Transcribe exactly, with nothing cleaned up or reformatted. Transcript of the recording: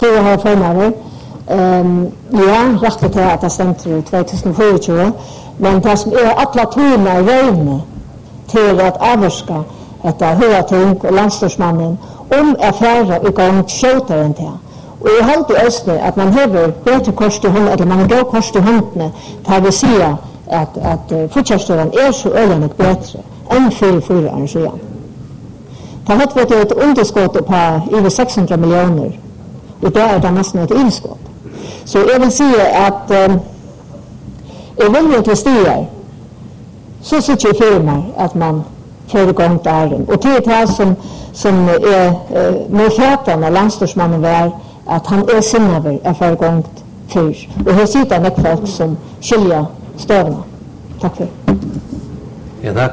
Det har förmåner. Um, ja, rätt till att det stämmer tjugohundratjugofyra, men det som är alla tonerna i regnet till att avvarska detta hörating och landstorsmannen om affärer och gång skjutaren till. Och jag håller i östern att man har bättre kors till hund, eller man har kors till hundene, där vi säger att, att uh, fortsättningen är så ögonligt bättre än för fyra år sedan. Det har varit ett underskott på över sexhundra miljoner, och där är det nästan ett inskott. Så jag vill säga att um, jag vill inte stiga, så sitter jag firmar att man får igång där. Och till det som, som är uh, med fätan av landstorsmannen var att han är sinnaver är för igång för. Och här sitter en folk som skiljer stövna. Tack för. Ja, tack.